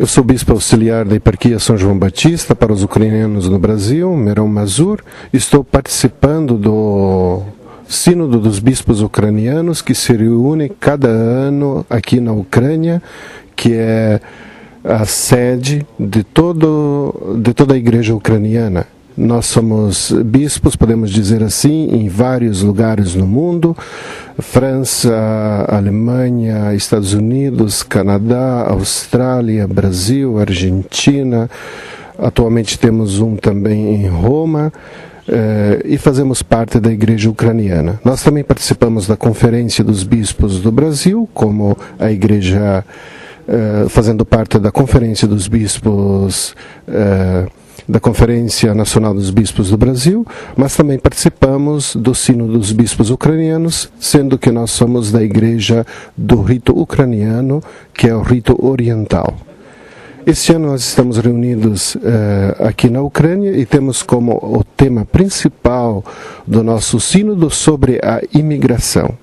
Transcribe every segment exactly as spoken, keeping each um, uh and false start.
Eu sou bispo auxiliar da Eparquia São João Batista para os ucranianos no Brasil, Meron Mazur. Estou participando do Sínodo dos Bispos Ucranianos, que se reúne cada ano aqui na Ucrânia, que é a sede de, todo, de toda a igreja ucraniana. Nós somos bispos, podemos dizer assim, em vários lugares no mundo: França, Alemanha, Estados Unidos, Canadá, Austrália, Brasil, Argentina. Atualmente temos um também em Roma. Eh, e fazemos parte da igreja ucraniana. Nós também participamos da Conferência dos Bispos do Brasil, como a igreja, eh, fazendo parte da Conferência dos Bispos eh, da Conferência Nacional dos Bispos do Brasil, mas também participamos do Sínodo dos Bispos Ucranianos, sendo que nós somos da igreja do rito ucraniano, que é o rito oriental. Este ano nós estamos reunidos uh, aqui na Ucrânia e temos como o tema principal do nosso sínodo sobre a imigração.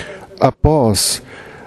Após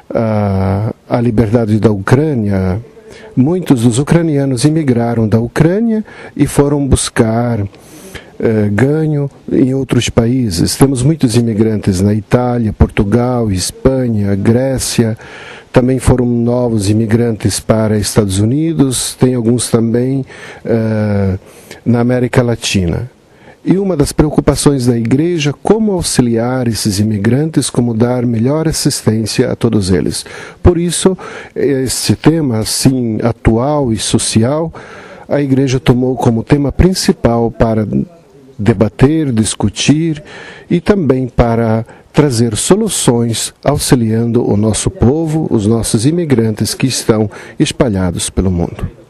uh, a liberdade da Ucrânia, muitos dos ucranianos imigraram da Ucrânia e foram buscar Uh, ganho em outros países. Temos muitos imigrantes na Itália, Portugal, Espanha, Grécia. Também foram novos imigrantes para Estados Unidos. Tem alguns também uh, na América Latina. E uma das preocupações da igreja, como auxiliar esses imigrantes, como dar melhor assistência a todos eles. Por isso, esse tema assim atual e social, a igreja tomou como tema principal para debater, discutir e também para trazer soluções auxiliando o nosso povo, os nossos imigrantes que estão espalhados pelo mundo.